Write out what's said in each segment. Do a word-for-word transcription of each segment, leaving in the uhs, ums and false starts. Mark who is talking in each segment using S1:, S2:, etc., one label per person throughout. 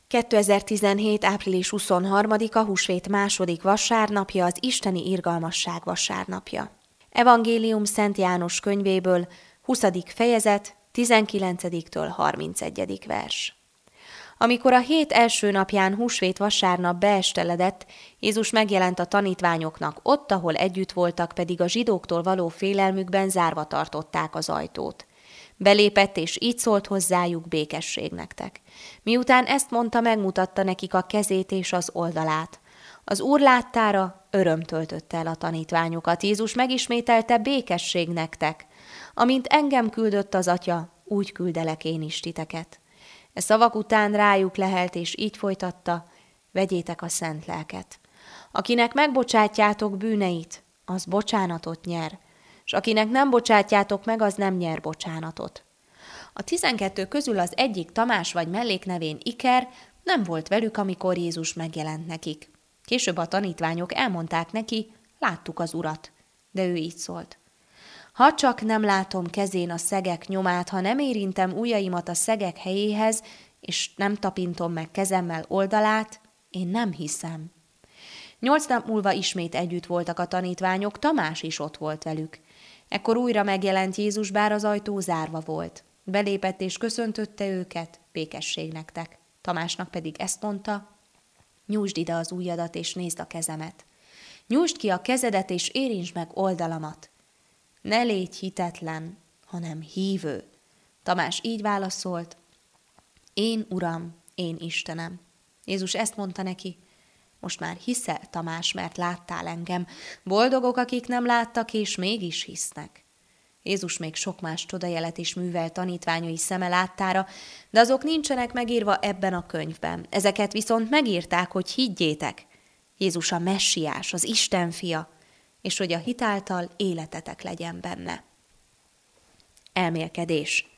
S1: kétezer-tizenhét. április huszonharmadika húsvét második vasárnapja, az isteni irgalmasság vasárnapja. Evangélium Szent János könyvéből, huszadik fejezet, tizenkilencediktől harmincegyedik vers. Amikor a hét első napján húsvét vasárnap beesteledett, Jézus megjelent a tanítványoknak, ott, ahol együtt voltak, pedig a zsidóktól való félelmükben zárva tartották az ajtót. Belépett, és így szólt hozzájuk: békesség nektek. Miután ezt mondta, megmutatta nekik a kezét és az oldalát. Az Úr láttára öröm töltötte el a tanítványokat. Jézus megismételte: békesség nektek. Amint engem küldött az Atya, úgy küldelek én is titeket. E szavak után rájuk lehelt, és így folytatta: vegyétek a szent lelket. Akinek megbocsátjátok bűneit, az bocsánatot nyer, és akinek nem bocsátjátok meg, az nem nyer bocsánatot. A tizenkettő közül az egyik, Tamás vagy melléknevén Iker, nem volt velük, amikor Jézus megjelent nekik. Később a tanítványok elmondták neki: láttuk az Urat. De ő így szólt: ha csak nem látom kezén a szegek nyomát, ha nem érintem ujjaimat a szegek helyéhez, és nem tapintom meg kezemmel oldalát, én nem hiszem. Nyolc nap múlva ismét együtt voltak a tanítványok, Tamás is ott volt velük. Ekkor újra megjelent Jézus, bár az ajtó zárva volt. Belépett és köszöntötte őket: békesség nektek. Tamásnak pedig ezt mondta: nyújtsd ide az ujjadat, és nézd a kezemet. Nyújtsd ki a kezedet, és érintsd meg oldalamat. Ne légy hitetlen, hanem hívő. Tamás így válaszolt: én Uram, én Istenem. Jézus ezt mondta neki: most már hiszel, Tamás, mert láttál engem. Boldogok, akik nem láttak, és mégis hisznek. Jézus még sok más csodajelet is művel tanítványai szeme láttára, de azok nincsenek megírva ebben a könyvben. Ezeket viszont megírták, hogy higgyétek: Jézus a Messiás, az Isten fia, és hogy a hit által életetek legyen benne. Elmélkedés.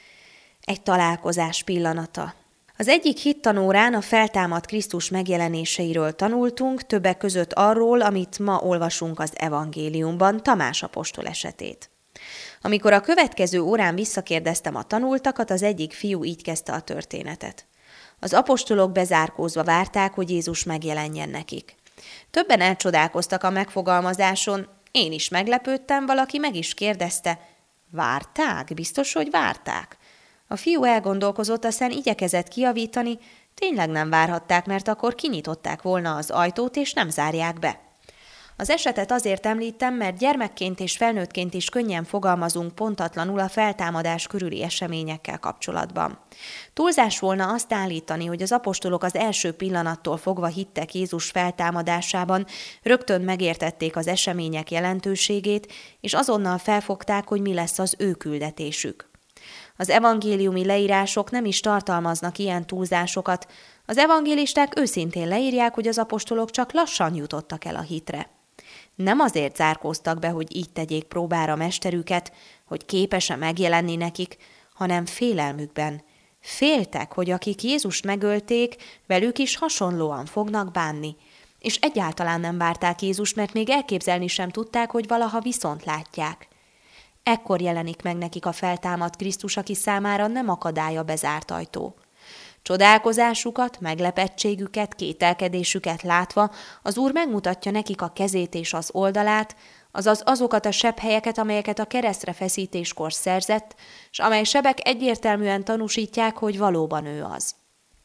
S1: Egy találkozás pillanata. Az egyik hittanórán a feltámadt Krisztus megjelenéseiről tanultunk, többek között arról, amit ma olvasunk az evangéliumban, Tamás apostol esetét. Amikor a következő órán visszakérdeztem a tanultakat, az egyik fiú így kezdte a történetet. Az apostolok bezárkózva várták, hogy Jézus megjelenjen nekik. Többen elcsodálkoztak a megfogalmazáson, én is meglepődtem, valaki meg is kérdezte: várták? Biztos, hogy várták? A fiú elgondolkozott, aztán igyekezett kijavítani: tényleg nem várhatták, mert akkor kinyitották volna az ajtót, és nem zárják be. Az esetet azért említem, mert gyermekként és felnőttként is könnyen fogalmazunk pontatlanul a feltámadás körüli eseményekkel kapcsolatban. Túlzás volna azt állítani, hogy az apostolok az első pillanattól fogva hittek Jézus feltámadásában, rögtön megértették az események jelentőségét, és azonnal felfogták, hogy mi lesz az ő küldetésük. Az evangéliumi leírások nem is tartalmaznak ilyen túlzásokat. Az evangélisták őszintén leírják, hogy az apostolok csak lassan jutottak el a hitre. Nem azért zárkóztak be, hogy így tegyék próbára mesterüket, hogy képes-e megjelenni nekik, hanem félelmükben. Féltek, hogy akik Jézust megölték, velük is hasonlóan fognak bánni. És egyáltalán nem várták Jézust, mert még elképzelni sem tudták, hogy valaha viszont látják. Ekkor jelenik meg nekik a feltámadt Krisztus, aki számára nem akadály a bezárt ajtó. Csodálkozásukat, meglepettségüket, kételkedésüket látva az Úr megmutatja nekik a kezét és az oldalát, azaz azokat a sebhelyeket, amelyeket a keresztre feszítéskor szerzett, s amely sebek egyértelműen tanúsítják, hogy valóban ő az.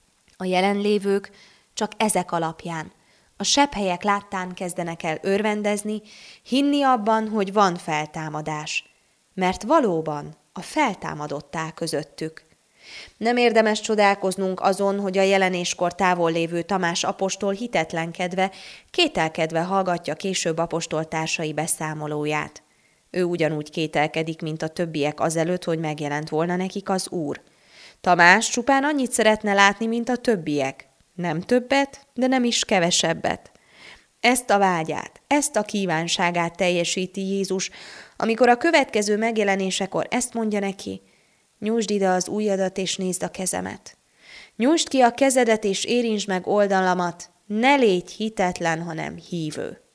S1: A jelenlévők csak ezek alapján, a sebhelyek láttán kezdenek el örvendezni, hinni abban, hogy van feltámadás, mert valóban a feltámadott áll közöttük. Nem érdemes csodálkoznunk azon, hogy a jelenéskor távol lévő Tamás apostol hitetlenkedve, kételkedve hallgatja később apostoltársai beszámolóját. Ő ugyanúgy kételkedik, mint a többiek azelőtt, hogy megjelent volna nekik az Úr. Tamás csupán annyit szeretne látni, mint a többiek. Nem többet, de nem is kevesebbet. Ezt a vágyát, ezt a kívánságát teljesíti Jézus, amikor a következő megjelenésekor ezt mondja neki: nyújtsd ide az ujjadat, és nézd a kezemet. Nyújtsd ki a kezedet, és érintsd meg oldalamat, ne légy hitetlen, hanem hívő.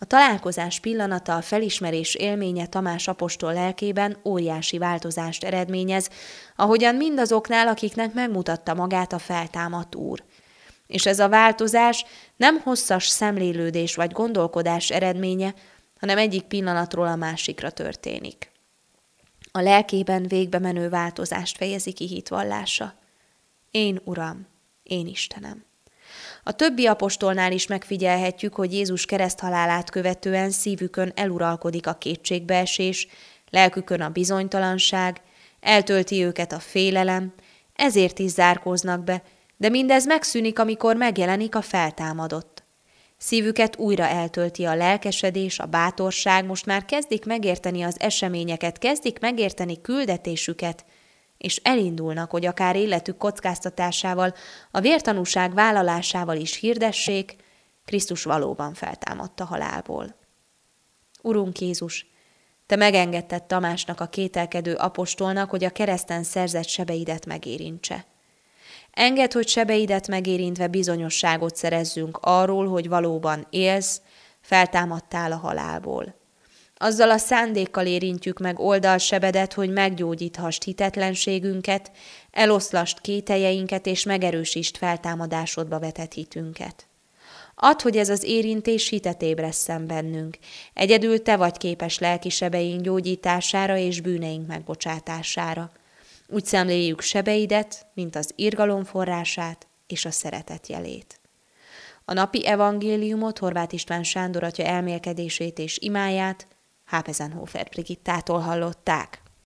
S1: A találkozás pillanata, a felismerés élménye Tamás apostol lelkében óriási változást eredményez, ahogyan mindazoknál, akiknek megmutatta magát a feltámadt Úr. És ez a változás nem hosszas szemlélődés vagy gondolkodás eredménye, hanem egyik pillanatról a másikra történik. A lelkében végbe menő változást fejezi ki hitvallása. Én, Uram, én Istenem. A többi apostolnál is megfigyelhetjük, hogy Jézus kereszthalálát követően szívükön eluralkodik a kétségbeesés, lelkükön a bizonytalanság, eltölti őket a félelem, ezért is zárkóznak be, de mindez megszűnik, amikor megjelenik a feltámadott. Szívüket újra eltölti a lelkesedés, a bátorság, most már kezdik megérteni az eseményeket, kezdik megérteni küldetésüket, és elindulnak, hogy akár életük kockáztatásával, a vértanúság vállalásával is hirdessék, Krisztus valóban feltámadt a halálból. Urunk Jézus, Te megengedted Tamásnak, a kételkedő apostolnak, hogy a kereszten szerzett sebeidet megérintse. Engedd, hogy sebeidet megérintve bizonyosságot szerezzünk arról, hogy valóban élsz, feltámadtál a halálból. Azzal a szándékkal érintjük meg oldalsebedet, hogy meggyógyíthast hitetlenségünket, eloszlasd kételjeinket és megerősítsd feltámadásodba vetett hitünket. Add, hogy ez az érintés hitet ébresszen bennünk. Egyedül Te vagy képes lelki sebeink gyógyítására és bűneink megbocsátására. Úgy szemléljük sebeidet, mint az irgalom forrását és a szeretet jelét. A napi evangéliumot Horváth István Sándor atya elmélkedését és imáját Hápezenhofer Brigittától hallották.